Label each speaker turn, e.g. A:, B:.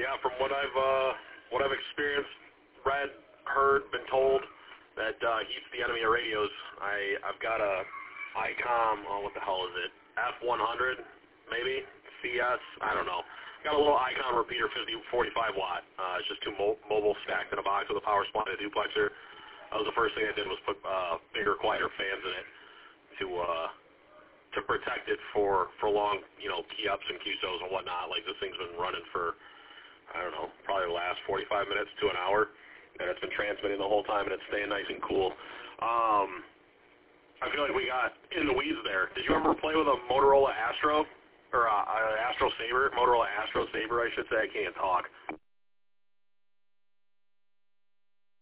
A: Yeah, from what I've experienced, read, heard, been told, that he's the enemy of radios. I've got a ICOM, what the hell is it? F100, maybe? CS? I don't know. Got a little ICOM repeater, 45 watt. It's just two mobile stacked in a box with a power supply and a duplexer. That was the first thing I did was put bigger, quieter fans in it to protect it for long, key ups and QSOs and whatnot. Like, this thing's been running for, I don't know, probably the last 45 minutes to an hour, and it's been transmitting the whole time, and it's staying nice and cool. I feel like we got in the weeds there. Did you ever play with a Motorola Astro? Or Astro Saber? Motorola Astro Saber, I should say. I can't talk.